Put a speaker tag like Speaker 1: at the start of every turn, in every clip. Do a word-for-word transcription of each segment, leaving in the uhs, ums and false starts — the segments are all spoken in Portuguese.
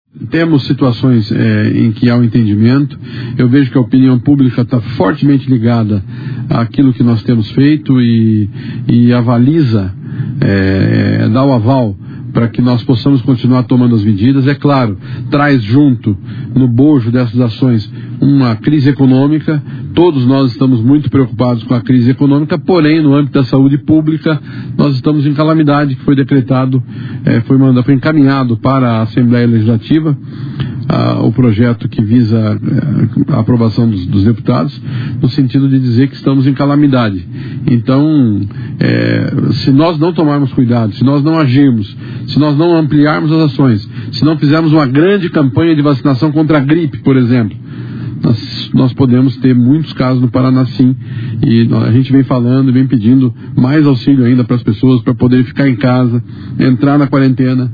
Speaker 1: Temos situações é, em que há um entendimento. Eu vejo que a opinião pública está fortemente ligada àquilo que nós temos feito e, e avaliza, é, dá o aval para que nós possamos continuar tomando as medidas. É claro, traz junto, no bojo dessas ações, uma crise econômica. Todos nós estamos muito preocupados com a crise econômica, porém, no âmbito da saúde pública, nós estamos em calamidade, que foi decretado, eh, foi, mandado, foi encaminhado para a Assembleia Legislativa, ah, o projeto que visa eh, a aprovação dos, dos deputados, no sentido de dizer que estamos em calamidade. Então, eh, se nós não tomarmos cuidado, se nós não agirmos, se nós não ampliarmos as ações, se não fizermos uma grande campanha de vacinação contra a gripe, por exemplo, Nós, nós podemos ter muitos casos no Paraná, sim, e a gente vem falando, vem pedindo mais auxílio ainda para as pessoas, para poderem ficar em casa, entrar na quarentena,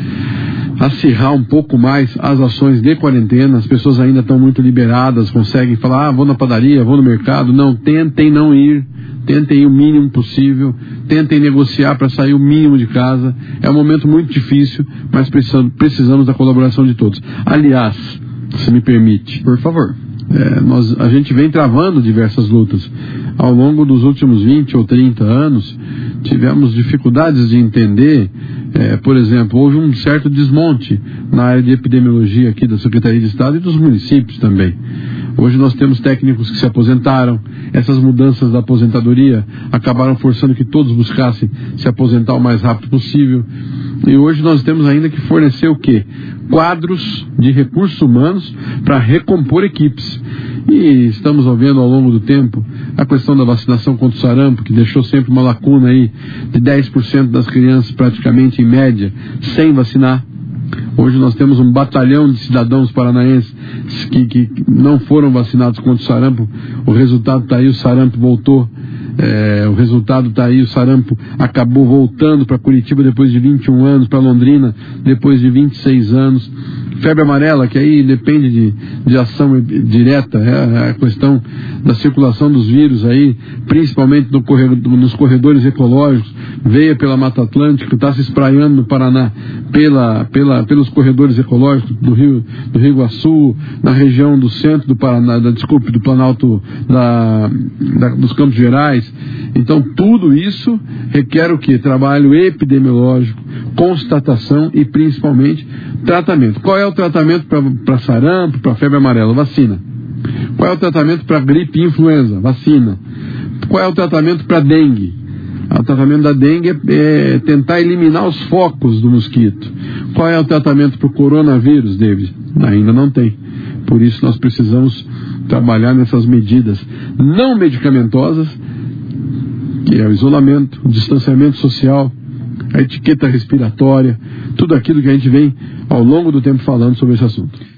Speaker 1: acirrar um pouco mais as ações de quarentena. As pessoas ainda estão muito liberadas, conseguem falar, ah, vou na padaria, vou no mercado. Não, tentem não ir, tentem ir o mínimo possível, tentem negociar para sair o mínimo de casa. É um momento muito difícil, mas precisamos, precisamos da colaboração de todos. Aliás, se me permite,
Speaker 2: por favor,
Speaker 1: é, nós, a gente vem travando diversas lutas. Ao longo dos últimos vinte ou trinta anos, tivemos dificuldades de entender, é, por exemplo, houve um certo desmonte na área de epidemiologia aqui da Secretaria de Estado e dos municípios também. Hoje nós temos técnicos que se aposentaram. Essas mudanças da aposentadoria acabaram forçando que todos buscassem se aposentar o mais rápido possível. E hoje nós temos ainda que fornecer o quê? Quadros de recursos humanos para recompor equipes. E estamos vendo ao longo do tempo a questão da vacinação contra o sarampo, que deixou sempre uma lacuna aí de dez por cento das crianças praticamente em média sem vacinar. Hoje nós temos um batalhão de cidadãos paranaenses que, que não foram vacinados contra o sarampo. O resultado está aí, o sarampo voltou. É, o resultado está aí, o sarampo acabou voltando para Curitiba depois de vinte e um anos, para Londrina depois de vinte e seis anos. Febre amarela, que aí depende de, de ação direta, é a questão da circulação dos vírus aí, principalmente no corredor, nos corredores ecológicos, veio pela Mata Atlântica, está se espraiando no Paraná pela, pela, pelos corredores ecológicos do Rio, do Rio Iguaçu, na região do centro do Paraná, da, desculpe, do Planalto da, da, dos Campos Gerais. Então tudo isso requer o quê? Trabalho epidemiológico, constatação e principalmente tratamento. Qual é o tratamento para sarampo, para febre amarela? Vacina. Qual é o tratamento para gripe e influenza? Vacina. Qual é o tratamento para dengue? O tratamento da dengue é, é tentar eliminar os focos do mosquito. Qual é o tratamento para o coronavírus, David? Ainda não tem. Por isso nós precisamos trabalhar nessas medidas não medicamentosas, que é o isolamento, o distanciamento social, a etiqueta respiratória, tudo aquilo que a gente vem ao longo do tempo falando sobre esse assunto.